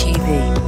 TV.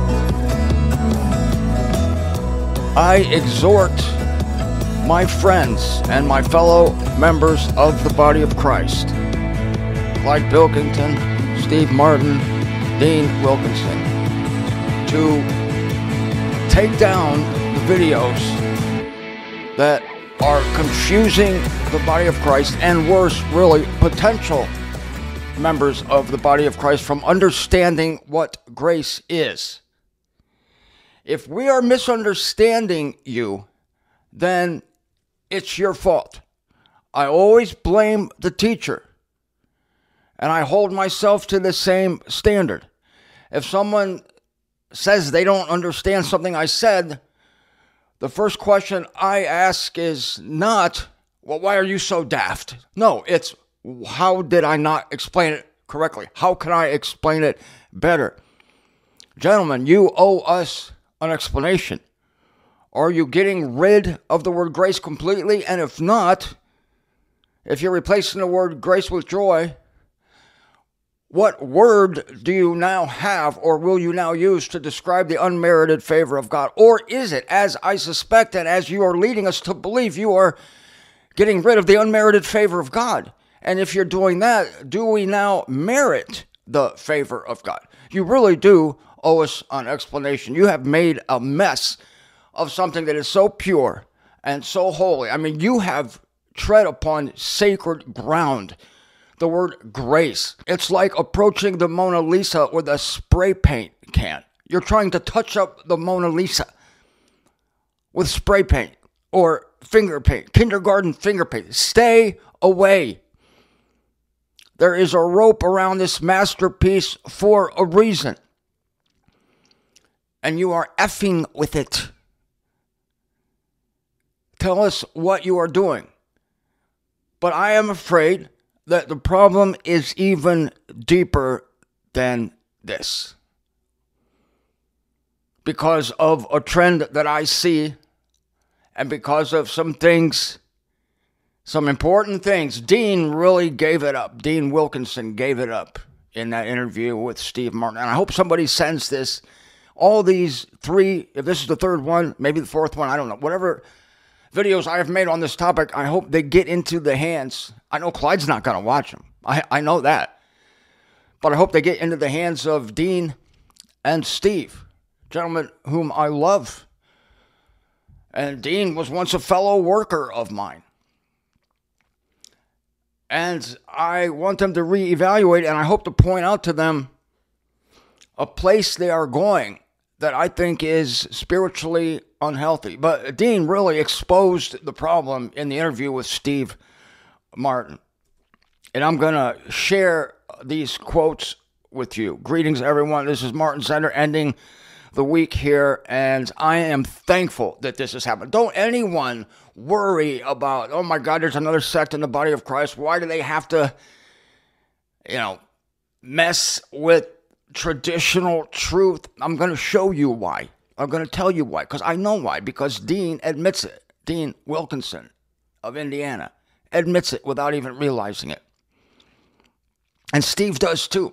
I exhort my friends and my fellow members of the body of Christ, Clyde Pilkington, Steve Martin, Dean Wilkinson, to take down the videos that are confusing the body of Christ, and worse, really, potential members of the body of Christ from understanding what grace is. If we are misunderstanding you, then it's your fault. I always blame the teacher, and I hold myself to the same standard. If someone says they don't understand something I said, the first question I ask is not, well, why are you so daft? No, it's, how did I not explain it correctly? How can I explain it better? Gentlemen, you owe us an explanation. Are you getting rid of the word grace completely? And if not, if you're replacing the word grace with joy, what word do you now have, or will you now use to describe the unmerited favor of God? Or is it, as I suspect and as you are leading us to believe, you are getting rid of the unmerited favor of God? And if you're doing that, do we now merit the favor of God? You really do owe us an explanation. You have made a mess of something that is so pure and so holy. I mean, you have tread upon sacred ground. The word grace. It's like approaching the Mona Lisa with a spray paint can. You're trying to touch up the Mona Lisa with spray paint or finger paint, kindergarten finger paint. Stay away. There is a rope around this masterpiece for a reason. And you are effing with it. Tell us what you are doing. But I am afraid that the problem is even deeper than this. Because of a trend that I see, and because of some things, some important things, Dean really gave it up. Dean Wilkinson gave it up in that interview with Steve Martin. And I hope somebody sends this. All these three, if this is the third one, maybe the fourth one, I don't know. Whatever videos I have made on this topic, I hope they get into the hands. I know Clyde's not going to watch them. I know that. But I hope they get into the hands of Dean and Steve, gentlemen whom I love. And Dean was once a fellow worker of mine. And I want them to reevaluate, and I hope to point out to them a place they are going that I think is spiritually unhealthy. But Dean really exposed the problem in the interview with Steve Martin. And I'm going to share these quotes with you. Greetings, everyone. This is Martin Sender ending the week here, and I am thankful that this has happened. Don't anyone worry about, oh my God, there's another sect in the body of Christ. Why do they have to, mess with traditional truth? I'm going to show you why. I'm going to tell you why, because I know why, because Dean admits it. Dean Wilkinson of Indiana admits it without even realizing it. And Steve does too.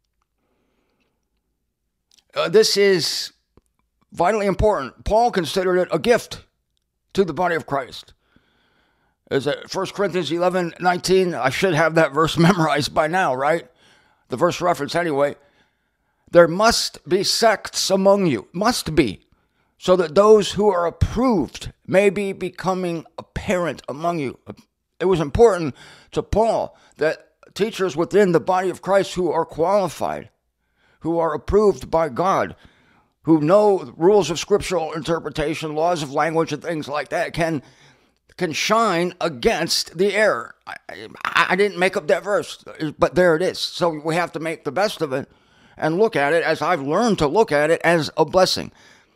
This is vitally important. Paul considered it a gift to the body of Christ. Is it 1 Corinthians 11:19? I should have that verse memorized by now, right? The verse reference anyway. There must be sects among you. Must be. So that those who are approved may be becoming apparent among you. It was important to Paul that teachers within the body of Christ who are qualified, who are approved by God, who know rules of scriptural interpretation, laws of language, and things like that, can shine against the error. I didn't make up that verse, but there it is. So we have to make the best of it and look at it, as I've learned to look at it, as a blessing.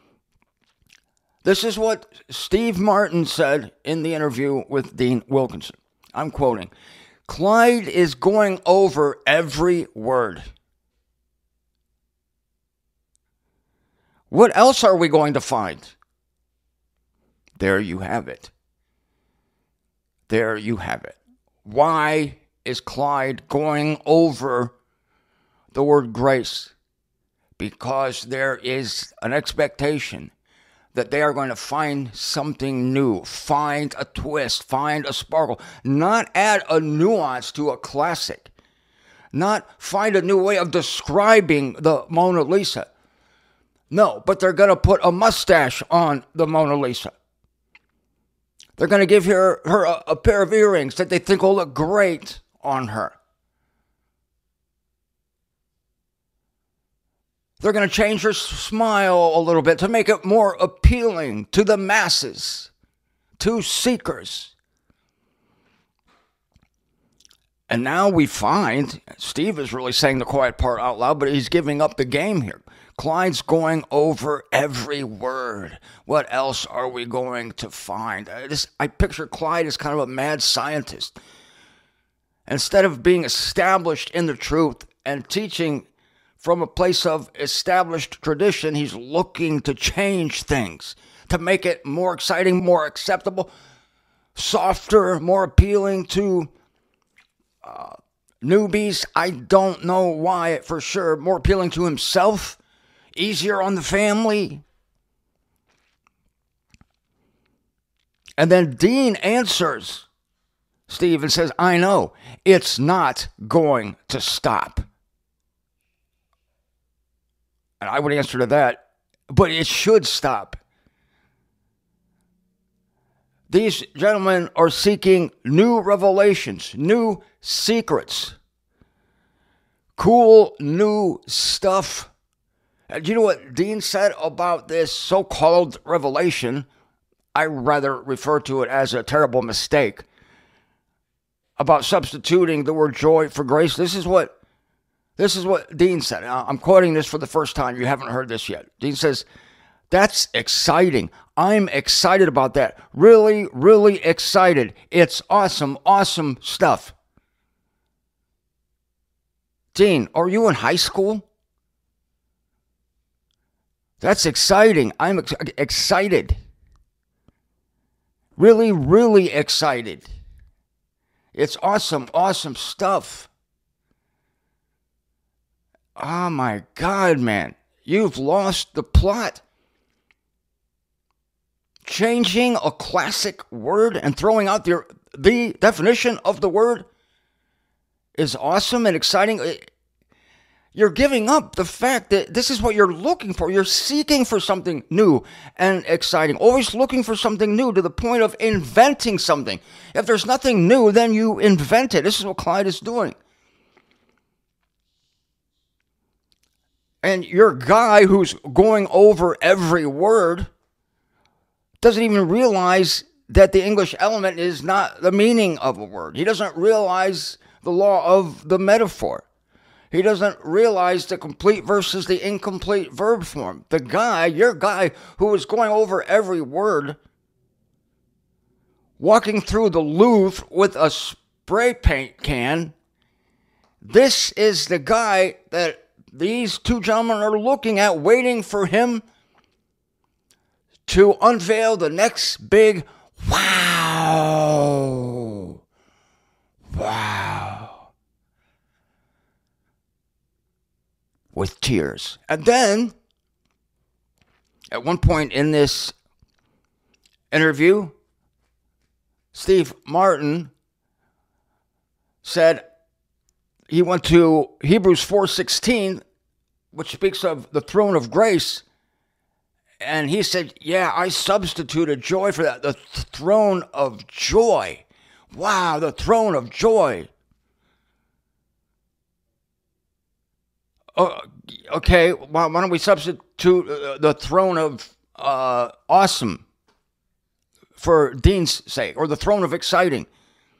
This is what Steve Martin said in the interview with Dean Wilkinson. I'm quoting, Clyde is going over every word. What else are we going to find? There you have it. There you have it. Why is Clyde going over the word grace? because there is an expectation that they are going to find something new, find a twist, find a sparkle, not add a nuance to a classic, not find a new way of describing the Mona Lisa. No, but they're going to put a mustache on the Mona Lisa. They're going to give her a pair of earrings that they think will look great on her. They're going to change her smile a little bit to make it more appealing to the masses, to seekers. And now we find, Steve is really saying the quiet part out loud, but he's giving up the game here. Clyde's going over every word. What else are we going to find? I picture Clyde as kind of a mad scientist. Instead of being established in the truth and teaching from a place of established tradition, he's looking to change things, to make it more exciting, more acceptable, softer, more appealing to newbies. I don't know why for sure. More appealing to himself, easier on the family. And then Dean answers Steve and says, I know, it's not going to stop. And I would answer to that, but it should stop. These gentlemen are seeking new revelations, new secrets, cool new stuff. Do you know what Dean said about this so-called revelation? I rather refer to it as a terrible mistake about substituting the word joy for grace. This is what Dean said. I'm quoting this for the first time. You haven't heard this yet. Dean says, that's exciting. I'm excited about that. Really, really excited. It's awesome, awesome stuff. Dean, are you in high school? That's exciting. I'm excited. Really, really excited. It's awesome, awesome stuff. Oh my God, man. You've lost the plot. Changing a classic word and throwing out the definition of the word is awesome and exciting. You're giving up the fact that this is what you're looking for. You're seeking for something new and exciting. Always looking for something new to the point of inventing something. If there's nothing new, then you invent it. This is what Clyde is doing. And your guy who's going over every word doesn't even realize that the English element is not the meaning of a word. He doesn't realize the law of the metaphor. He doesn't realize the complete versus the incomplete verb form. Your guy who is going over every word, walking through the Louvre with a spray paint can, this is the guy that these two gentlemen are looking at, waiting for him to unveil the next big wow. Wow. With tears. And then, at one point in this interview, Steve Martin said he went to Hebrews 4:16, which speaks of the throne of grace. And he said, yeah, I substituted joy for that. The throne of joy. Wow, the throne of joy. Okay, why don't we substitute the throne of awesome for Dean's sake, or the throne of exciting,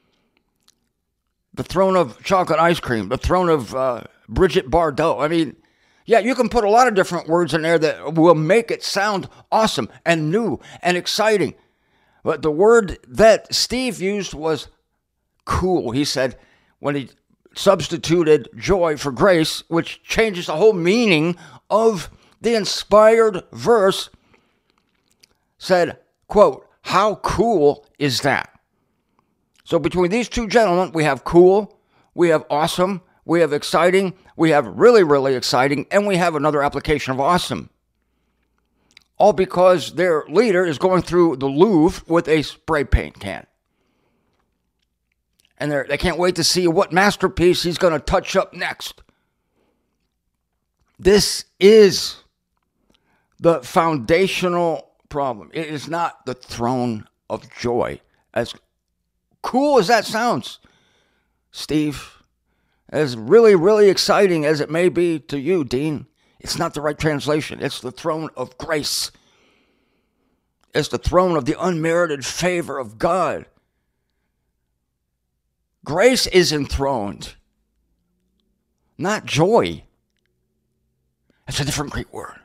the throne of chocolate ice cream, the throne of Bridget Bardot. I mean, yeah, you can put a lot of different words in there that will make it sound awesome and new and exciting. But the word that Steve used was cool. He said when he substituted joy for grace, which changes the whole meaning of the inspired verse, said, quote, how cool is that? So between these two gentlemen, we have cool, we have awesome, we have exciting, we have really, really exciting, and we have another application of awesome. All because their leader is going through the Louvre with a spray paint can. And they can't wait to see what masterpiece he's going to touch up next. This is the foundational problem. It is not the throne of joy. As cool as that sounds, Steve, as really, really exciting as it may be to you, Dean, it's not the right translation. It's the throne of grace. It's the throne of the unmerited favor of God. Grace is enthroned, not joy. It's a different Greek word.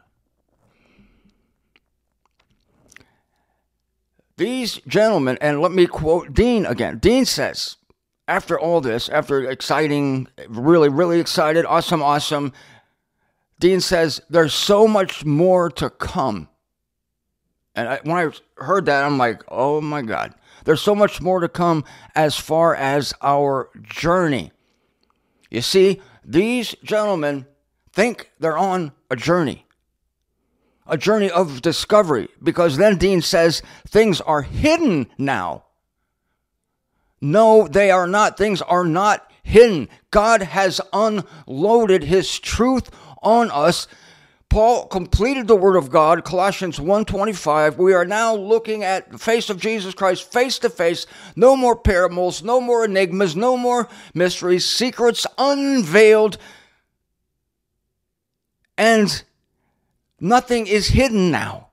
These gentlemen, and let me quote Dean again. Dean says, after all this, after exciting, really, really excited, awesome, Dean says, there's so much more to come. And when I heard that, I'm like, oh my God. There's so much more to come as far as our journey. You see, these gentlemen think they're on a journey of discovery, because then Dean says things are hidden now. No, they are not. Things are not hidden. God has unloaded his truth on us. Paul completed the word of God, Colossians 1:25. We are now looking at the face of Jesus Christ face to face. No more parables, no more enigmas, no more mysteries, secrets unveiled. And nothing is hidden now.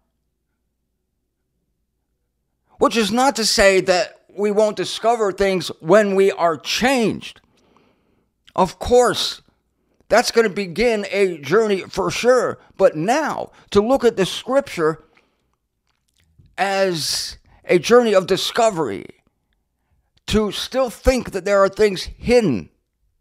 Which is not to say that we won't discover things when we are changed. Of course, that's going to begin a journey for sure. But now, to look at the scripture as a journey of discovery, to still think that there are things hidden,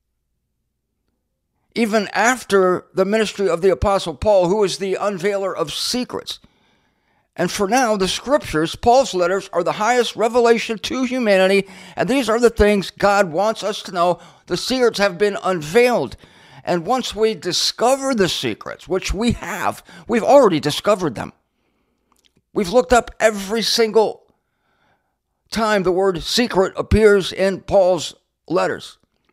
even after the ministry of the Apostle Paul, who is the unveiler of secrets. And for now, the scriptures, Paul's letters, are the highest revelation to humanity, and these are the things God wants us to know. The secrets have been unveiled. And once we discover the secrets, which we've already discovered them. We've looked up every single time the word secret appears in Paul's letters.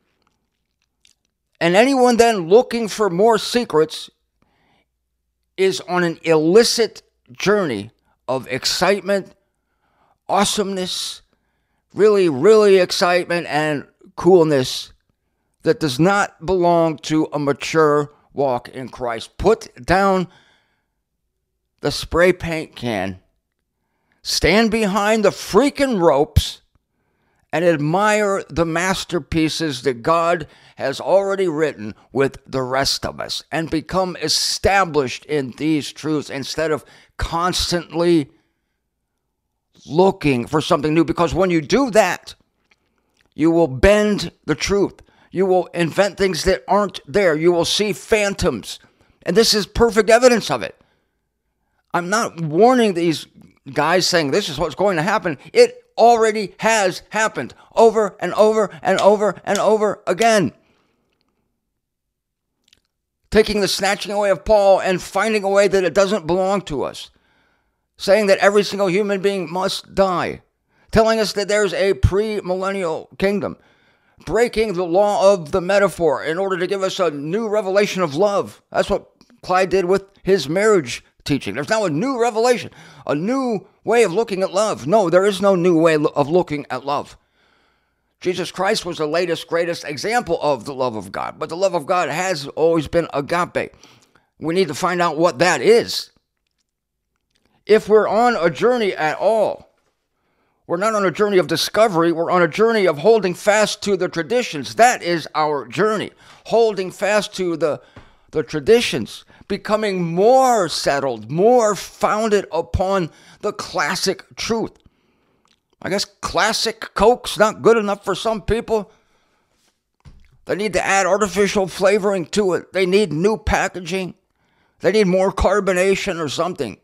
And anyone then looking for more secrets is on an illicit journey of excitement, awesomeness, really, really excitement and coolness that does not belong to a mature walk in Christ. Put down the spray paint can, stand behind the freaking ropes, and admire the masterpieces that God has already written with the rest of us, and become established in these truths instead of constantly looking for something new. Because when you do that, you will bend the truth. You will invent things that aren't there. You will see phantoms. And this is perfect evidence of it. I'm not warning these guys saying this is what's going to happen. It already has happened over and over and over and over again. Taking the snatching away of Paul and finding a way that it doesn't belong to us. Saying that every single human being must die. Telling us that there's a pre-millennial kingdom. Breaking the law of the metaphor in order to give us a new revelation of love. That's what Clyde did with his marriage teaching. There's now a new revelation, a new way of looking at love. No, there is no new way of looking at love. Jesus Christ was the latest, greatest example of the love of God. But the love of God has always been agape. We need to find out what that is. If we're on a journey at all, we're not on a journey of discovery. We're on a journey of holding fast to the traditions. That is our journey. Holding fast to the traditions. Becoming more settled, more founded upon the classic truth. I guess classic Coke's not good enough for some people. They need to add artificial flavoring to it. They need new packaging. They need more carbonation or something.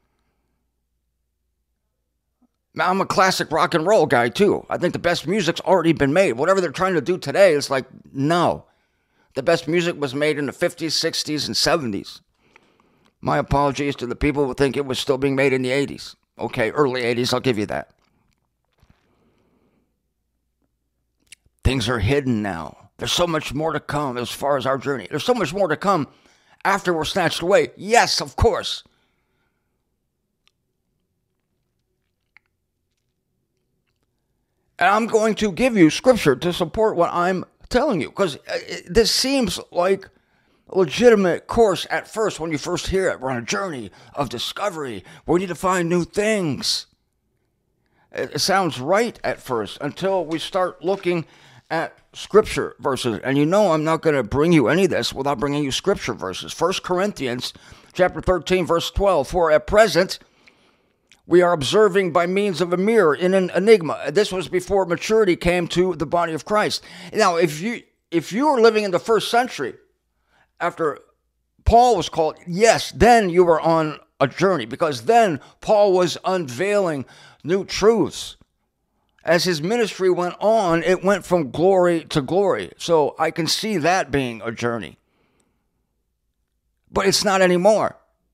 I'm a classic rock and roll guy too. I think the best music's already been made. Whatever they're trying to do today, it's like, no. The best music was made in the 50s, 60s, and 70s. My apologies to the people who think it was still being made in the 80s. Okay, early 80s, I'll give you that. Things are hidden now. There's so much more to come as far as our journey. There's so much more to come after we're snatched away. Yes, of course. And I'm going to give you scripture to support what I'm telling you, because this seems like a legitimate course at first when you first hear it. We're on a journey of discovery. We need to find new things. It sounds right at first until we start looking at scripture verses. And you know I'm not going to bring you any of this without bringing you scripture verses. 1 Corinthians chapter 13, verse 12. For at present we are observing by means of a mirror in an enigma. This was before maturity came to the body of Christ. Now, if you were living in the first century after Paul was called, yes, then you were on a journey, because then Paul was unveiling new truths. As his ministry went on, it went from glory to glory. So I can see that being a journey. But it's not anymore.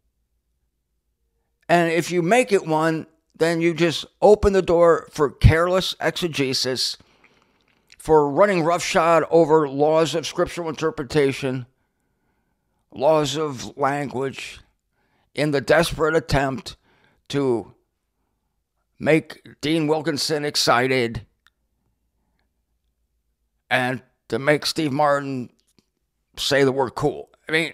And if you make it one, then you just open the door for careless exegesis, for running roughshod over laws of scriptural interpretation, laws of language, in the desperate attempt to make Dean Wilkinson excited and to make Steve Martin say the word cool. I mean,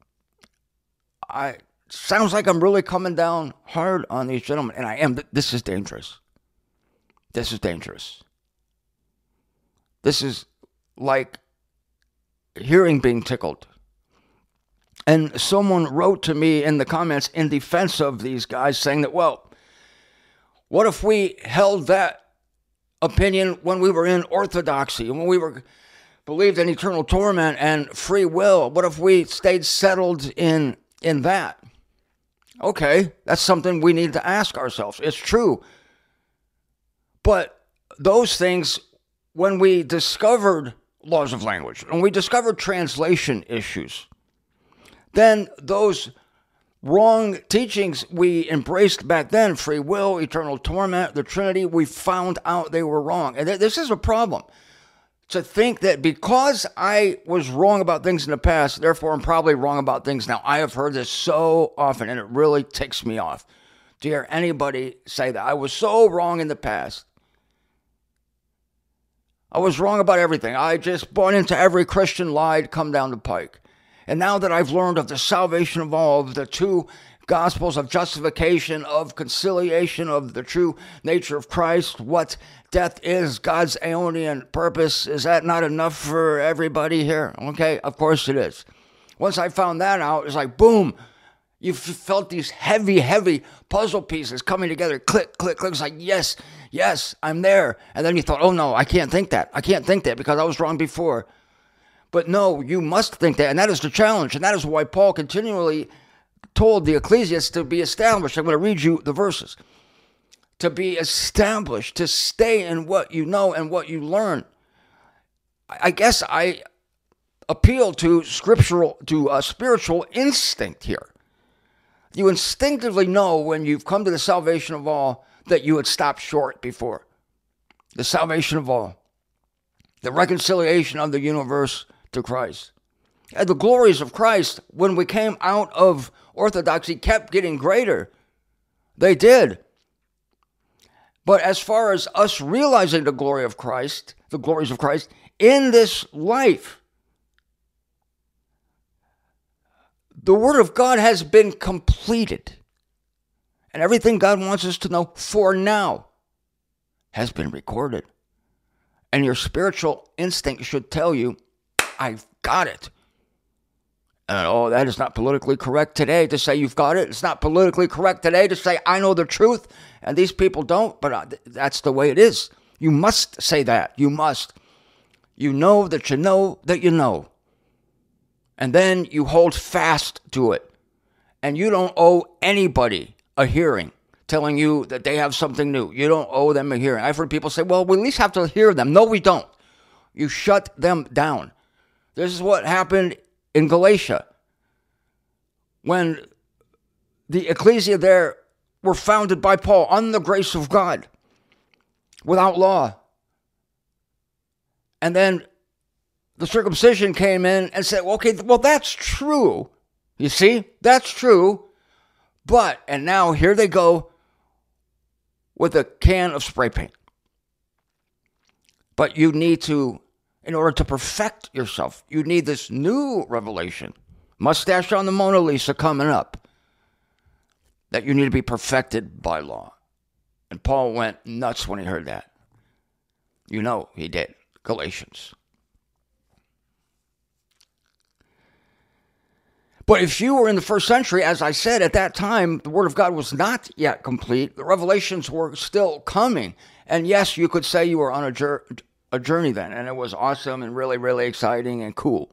sounds like I'm really coming down hard on these gentlemen, and I am. This is dangerous. This is dangerous. This is like hearing being tickled. And someone wrote to me in the comments in defense of these guys saying that, well, what if we held that opinion when we were in orthodoxy, when we believed in eternal torment and free will? What if we stayed settled in that? Okay, that's something we need to ask ourselves. It's true. But those things, when we discovered laws of language, when we discovered translation issues, then those wrong teachings we embraced back then, free will, eternal torment, the Trinity, we found out they were wrong. And this is a problem. To think that because I was wrong about things in the past, therefore I'm probably wrong about things now. I have heard this so often, and it really ticks me off to hear anybody say that. I was so wrong in the past. I was wrong about everything. I just bought into every Christian lie to come down the pike. And now that I've learned of the salvation of all, of the two gospels of justification, of conciliation, of the true nature of Christ, what death is, God's aeonian purpose, is that not enough for everybody here? Okay, of course it is. Once I found that out, it's like, boom, you felt these heavy, heavy puzzle pieces coming together, click, click, click. It's like, yes, yes, I'm there. And then you thought, oh no, I can't think that. I can't think that because I was wrong before. But no, you must think that, and that is the challenge, and that is why Paul continually told the ecclesiasts to be established. I'm going to read you the verses. To be established, to stay in what you know and what you learn. I guess I appeal to spiritual instinct here. You instinctively know when you've come to the salvation of all that you had stopped short before. The salvation of all. The reconciliation of the universe to Christ. And the glories of Christ, when we came out of orthodoxy, kept getting greater. They did. But as far as us realizing the glories of Christ in this life, the Word of God has been completed. And everything God wants us to know for now has been recorded. And your spiritual instinct should tell you, I've got it. And that is not politically correct today to say you've got it. It's not politically correct today to say I know the truth and these people don't, but that's the way it is. You must say that. You must. You know that you know that you know. And then you hold fast to it. And you don't owe anybody a hearing telling you that they have something new. You don't owe them a hearing. I've heard people say, well, we at least have to hear them. No, we don't. You shut them down. This is what happened in Galatia when the ecclesia there were founded by Paul on the grace of God without law. And then the circumcision came in and said, okay, well, that's true. You see, that's true. But, and now here they go with a can of spray paint. But you need to, in order to perfect yourself, you need this new revelation. Mustache on the Mona Lisa coming up. That you need to be perfected by law. And Paul went nuts when he heard that. You know he did. Galatians. But if you were in the first century, as I said, at that time, the Word of God was not yet complete. The revelations were still coming. And yes, you could say you were on a journey then, and it was awesome and really, really exciting and cool.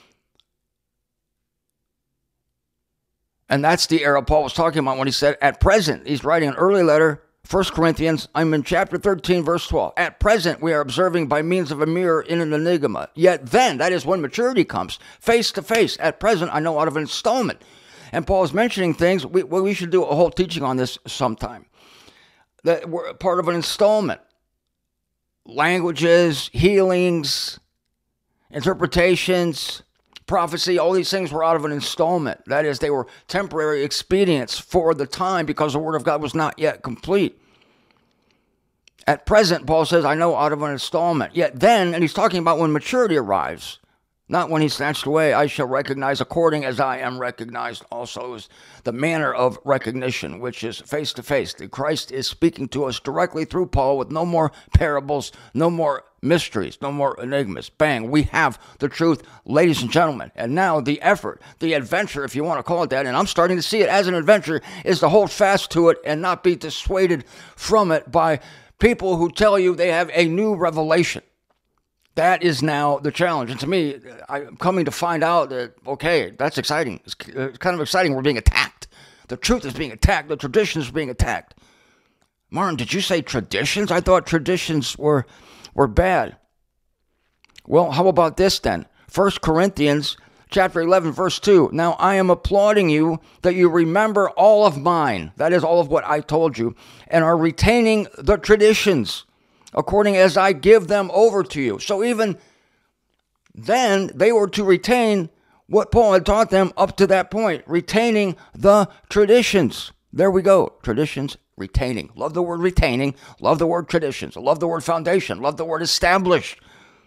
And that's the era Paul was talking about when he said, at present, he's writing an early letter, 1 Corinthians, I'm in chapter 13, verse 12. At present, we are observing by means of a mirror in an enigma. Yet then, that is when maturity comes, face to face. At present, I know out of an installment. And Paul is mentioning things, we should do a whole teaching on this sometime. That we're part of an installment. Languages, healings, interpretations, prophecy, all these things were out of an installment. That is, they were temporary expedients for the time because the Word of God was not yet complete. At present, Paul says, I know out of an installment. Yet then, and he's talking about when maturity arrives, not when he's snatched away, I shall recognize according as I am recognized also is the manner of recognition, which is face to face. That Christ is speaking to us directly through Paul with no more parables, no more mysteries, no more enigmas. Bang, we have the truth, ladies and gentlemen. And now the effort, the adventure, if you want to call it that, and I'm starting to see it as an adventure, is to hold fast to it and not be dissuaded from it by people who tell you they have a new revelation. That is now the challenge. And to me, I'm coming to find out that, okay, that's exciting. It's kind of exciting. We're being attacked. The truth is being attacked. The traditions are being attacked. Martin, did you say traditions? I thought traditions were bad. Well, how about this then? 1 Corinthians chapter 11, verse 2. Now I am applauding you that you remember all of mine, that is all of what I told you, and are retaining the traditions according as I give them over to you. So even then, they were to retain what Paul had taught them up to that point, retaining the traditions. There we go, traditions, retaining. Love the word retaining, love the word traditions, love the word foundation, love the word established.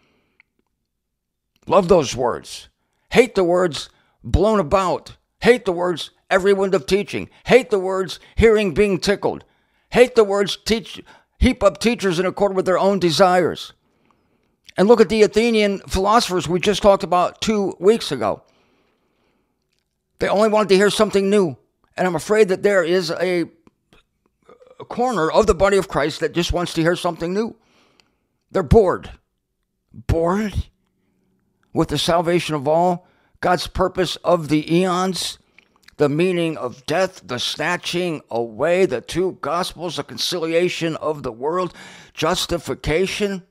Love those words. Hate the words blown about. Hate the words every wind of teaching. Hate the words hearing being tickled. Hate the words heap up teachers in accord with their own desires. And look at the Athenian philosophers we just talked about 2 weeks ago. They only wanted to hear something new. And I'm afraid that there is a corner of the body of Christ that just wants to hear something new. They're bored. Bored with the salvation of all, God's purpose of the eons, the meaning of death, the snatching away, the two gospels, the conciliation of the world, justification,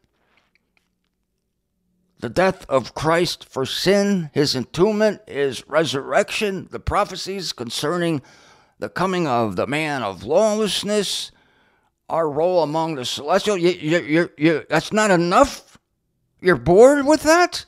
the death of Christ for sin, his entombment, his resurrection, the prophecies concerning the coming of the man of lawlessness, our role among the celestial. That's not enough? You're bored with that?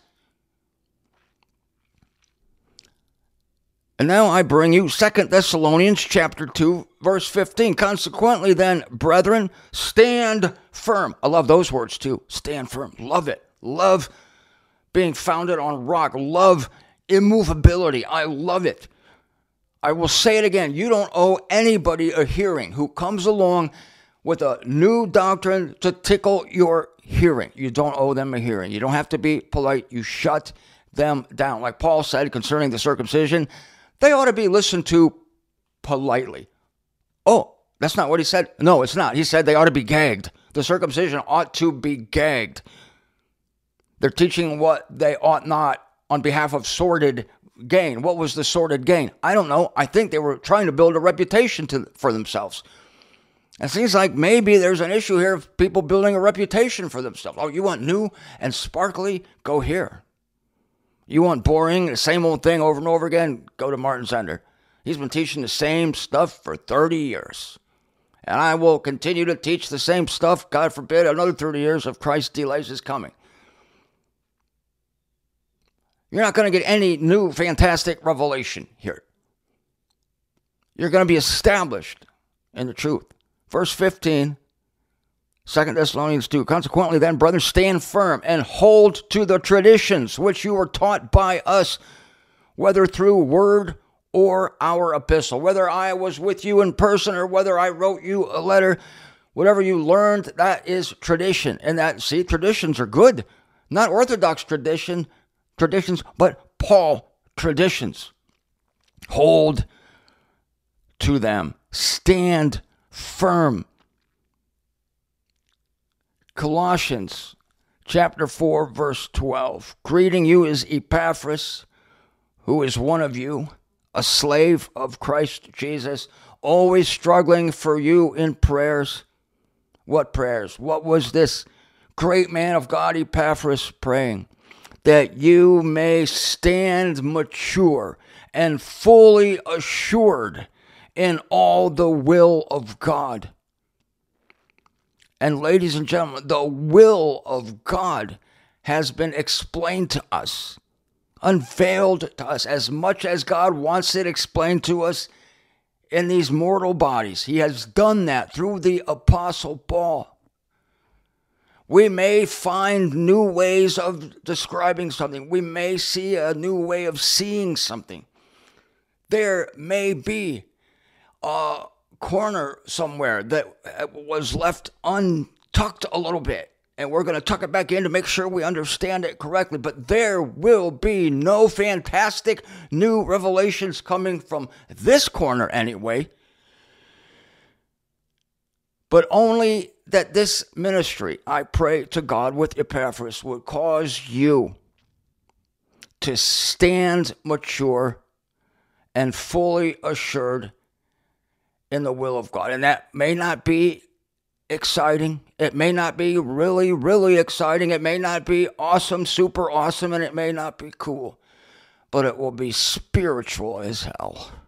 And now I bring you 2 Thessalonians chapter 2, verse 15. Consequently then, brethren, stand firm. I love those words too. Stand firm. Love it. Love being founded on rock. Love immovability. I love it. I will say it again. You don't owe anybody a hearing who comes along with a new doctrine to tickle your hearing. You don't owe them a hearing. You don't have to be polite. You shut them down. Like Paul said concerning the circumcision, they ought to be listened to politely. Oh, that's not what he said. No, it's not. He said they ought to be gagged. The circumcision ought to be gagged. They're teaching what they ought not on behalf of sordid gain. What was the sordid gain? I don't know. I think they were trying to build a reputation for themselves. It seems like maybe there's an issue here of people building a reputation for themselves. Oh, you want new and sparkly? Go here. You want boring, the same old thing over and over again? Go to Martin Zender. He's been teaching the same stuff for 30 years. And I will continue to teach the same stuff, God forbid, another 30 years if Christ delays his coming. You're not going to get any new fantastic revelation here. You're going to be established in the truth. Verse 15, 2 Thessalonians 2. Consequently, then, brothers, stand firm and hold to the traditions which you were taught by us, whether through word or our epistle. Whether I was with you in person or whether I wrote you a letter, whatever you learned, that is tradition. And that, see, traditions are good. Not Orthodox traditions, but Paul traditions. Hold to them. Stand firm. Colossians chapter 4, verse 12. Greeting you is Epaphras, who is one of you, a slave of Christ Jesus, always struggling for you in prayers. What prayers? What was this great man of God, Epaphras, praying? That you may stand mature and fully assured in all the will of God. And ladies and gentlemen, the will of God has been explained to us, unveiled to us, as much as God wants it explained to us in these mortal bodies. He has done that through the Apostle Paul. We may find new ways of describing something. We may see a new way of seeing something. There may be a corner somewhere that was left untucked a little bit, and we're going to tuck it back in to make sure we understand it correctly. But there will be no fantastic new revelations coming from this corner anyway, but only that this ministry, I pray to God with Epaphras, would cause you to stand mature and fully assured in the will of God. And that may not be exciting. It may not be really, really exciting. It may not be awesome, super awesome, and it may not be cool. But it will be spiritual as hell.